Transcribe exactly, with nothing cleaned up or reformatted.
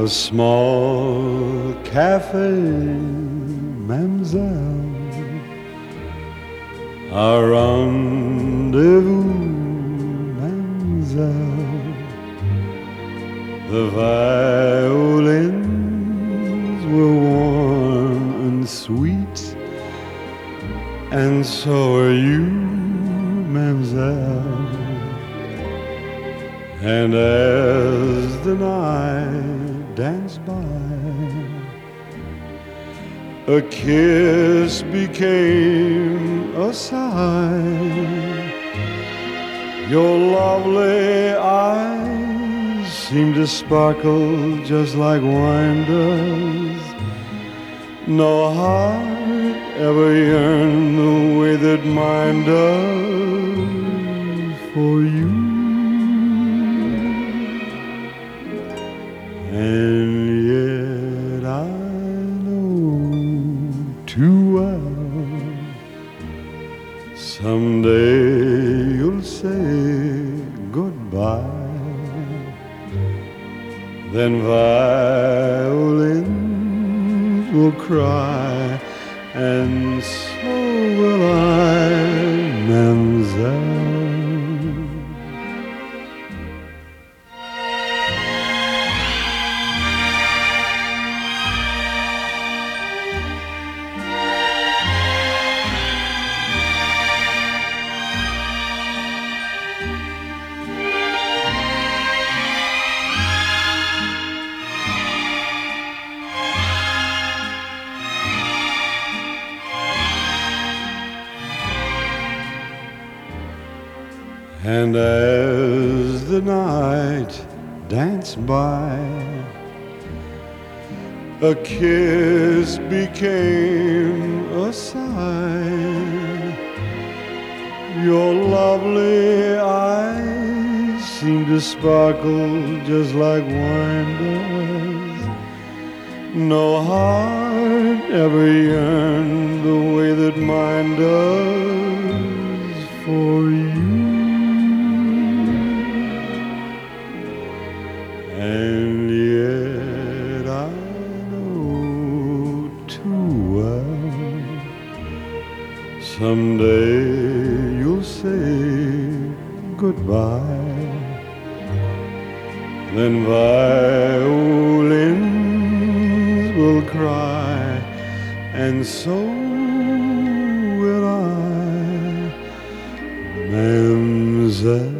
a small cafe, mademoiselle, a rendezvous, mademoiselle. The violins were warm and sweet, and so are you, mademoiselle. And as the night danced by, a kiss became a sigh. Your lovely eyes seemed to sparkle just like wine does. No heart ever yearned the way that mine does for you. And yet I know too well someday you'll say goodbye. Then violins will cry, and so will I, mademoiselle. And as the night danced by, a kiss became a sigh. Your lovely eyes seemed to sparkle just like wine does. No heart ever yearned the way that mine does for you. And yet I know too well someday you'll say goodbye. Then violins will cry, and so will I, mademoiselle.